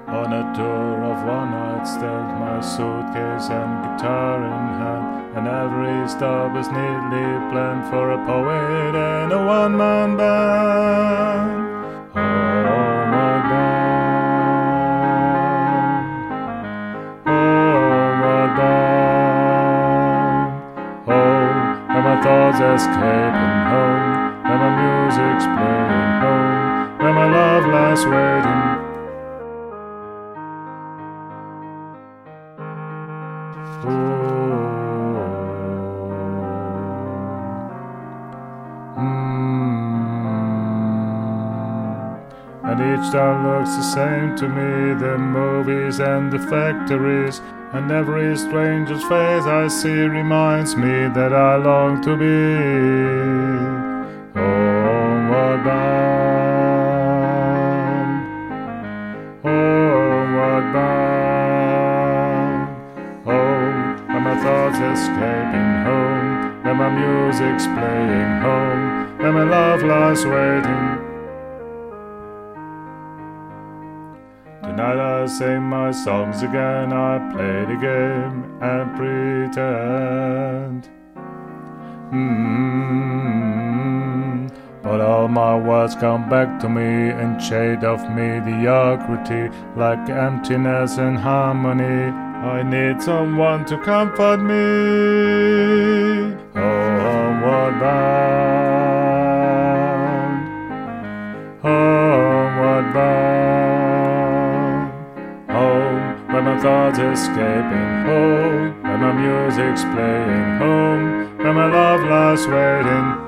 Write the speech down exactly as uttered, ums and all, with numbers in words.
On a tour of one night stand, my suitcase and guitar in hand, and every stop is neatly planned for a poet and a one-man band. Homeward bound, homeward bound, home, and my thoughts escaping home, and my music's playing home, and my love lies waiting. And each town looks the same to me, the movies and the factories, and every stranger's face I see reminds me that I long to be homeward bound, homeward bound, home, and my thoughts escaping home, and my music's playing home, and my love lies waiting. Tonight I sing my songs again, I play the game and pretend. Mm-hmm. But all my words come back to me in shade of mediocrity, like emptiness and harmony. I need someone to comfort me. Homeward bound, homeward bound, home, where my thoughts escaping home, where my music's playing home, where my love lies waiting.